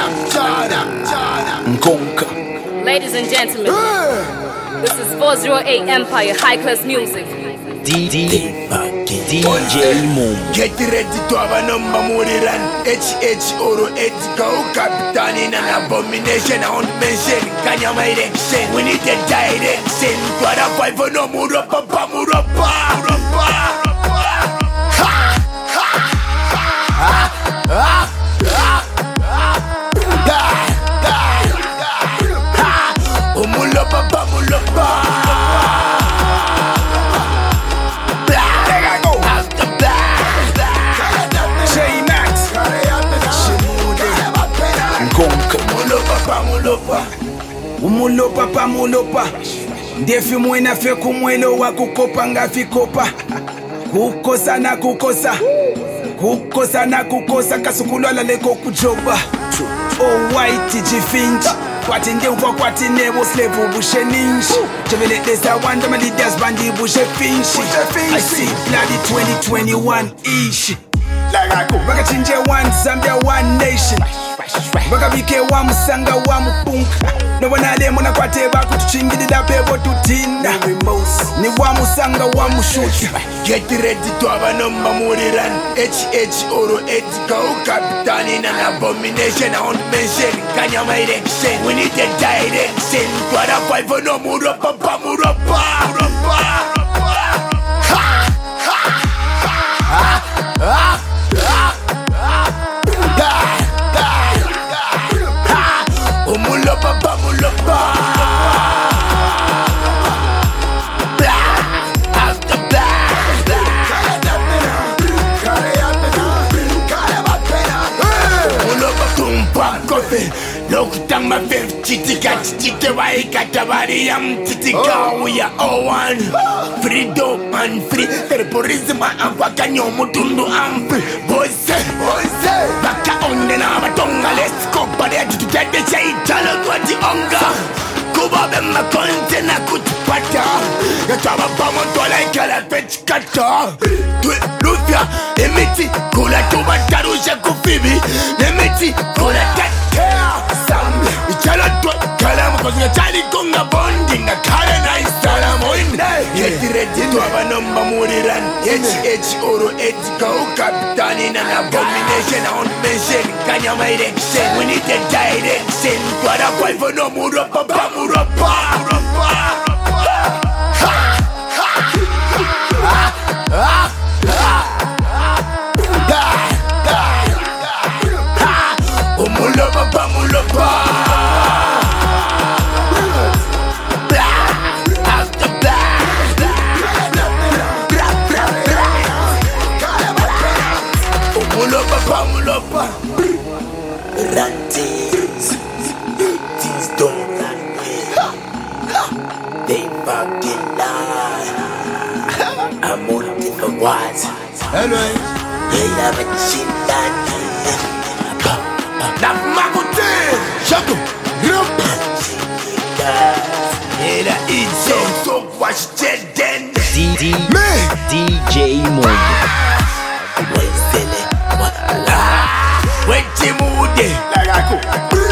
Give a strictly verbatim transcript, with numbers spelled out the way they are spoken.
Ladies and gentlemen, this is four oh eight Empire High Class Music. D D D J Moon. Get ready to have a number more than H H Oro H Go Captain in an abomination. I won't mention Kanya my direction. We need a direction. What a fight for no more up, up, up, up, up. Umulopa pa mulopa ndefi mwena fe kumwelo wa kukopa ngafi kopa kukosa na kukosa kukosa na kukosa kasukulwala leko kujoba oh white jifinch kwati ndeuva kwati nebo slevu bushe ninji chevele desa wanda malidas bandi bushe finchi I see bloody twenty twenty-one ish baka chinje one Zambia one nation baka bike wa musanga wa mupunka nobona lemo na kwate bakutuchingidida pebo tutinda ni wa musanga wa mushuti. Get ready to have a number more than H H Oro H Go Captain in an abomination. I won't mention Kanya my direction. We need a direction. What a fight for no more up, up, up, up, up. Lokutang ma fifty tika tika wai katabari am tika we are all one. Freedom and free. Terrorism and wakanyo mutundu am free. Boys, boys, baka onde na matonga. Let's go pare to get the shade. Tala kwa di onga. Kuba bema konte na kutupata. Yatawa pamo tola ikala fetch kata. Tue lufia emiti kula tuba tarusha kufibi. Emiti kula kata. Ichala tu kalam cause you're Charlie Kunga bonding a kala nice salam on. Get ready to have a number more than H H Oro H Go Captain in an abomination. I won't mention Kanya my direction. We need a direction. What a fight for no more up, up, up, up, up, up. Ranties, things don't run away. They fucking lie. I'm on different words. Hello. They haven't seen that. Na makote, shako, group. Era itse, so watch den. D D D J Moon. Wait, Wait, Moody.